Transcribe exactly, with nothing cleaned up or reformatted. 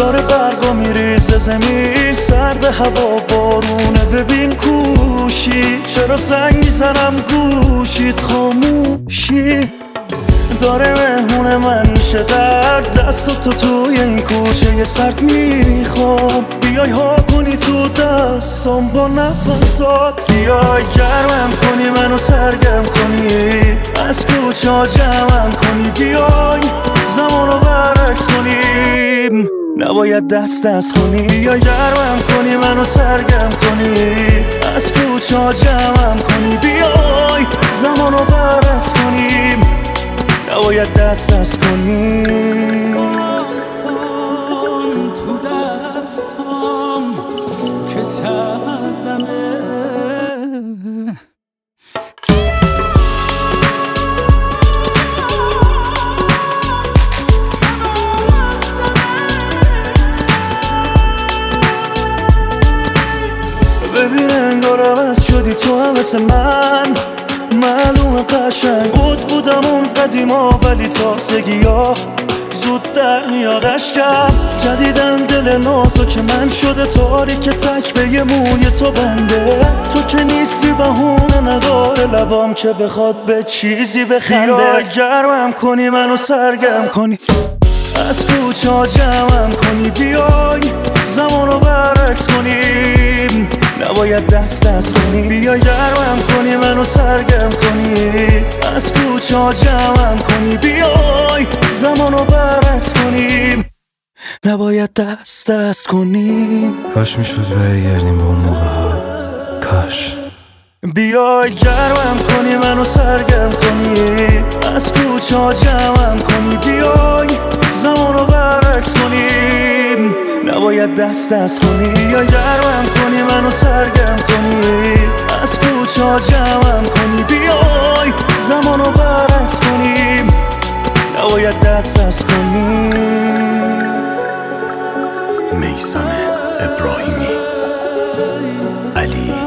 داره برگا میریزه زمین، سرد هوا بارونه ببین کوشی، چرا زنگ میزنم گوشید خاموشی. داره مهمون من میشه در دست تو توی این کوچه سرد میخوام، بیای ها کنی تو دستم با نفسات، بیای گرمم کنی منو سرگرم کنی، از کوچه ها جمعم کنی، بیای زمانو برعکس کنیم، نباید دست دست کنی، بیای گرمم کنی منو سرگرم کنی، از کوچه ها جمعم کنی، بیای زمانو برعکس کنیم، نباید دست دست کنیم. تو دستام که سردمه، ببین انگار عوض شدی تو هم مثل من، معلومه قشنگ بود بودم اون قدیما، ولی تازگی ها زود در میاد اشکم، جدیدن دل نازو که من شده تاریک، تک به یه موی تو بنده، تو که نیستی بهونه نداره لبام که بخواد به چیزی بخنده، بیا گرمم کنی منو سرگرم کنی، از کوچه ها جمعم کنی، بیای زمانو برعکس کنیم، نباید دست دست کنیم، بیا گرمم کنی منو سرگرم کنی، از کوچه ها جمعم کنی، بیای زمانو برعکس کنیم، نباید دست دست کنیم. کاش میشد برگردیم به اون موقع ها، کاش. بیای گرمم کنی منو سرگرم کنی، از کوچه ها جمعم کنی، بیای زمانو برعکس کنیم، نباید دست دست کنی، بیای گرمم کنی منو سرگرم کنی، از کوچه ها جمعم کنی، بیای زمانو برعکس کنیم، نباید دست دست کنیم. میثم ابراهیمی، علی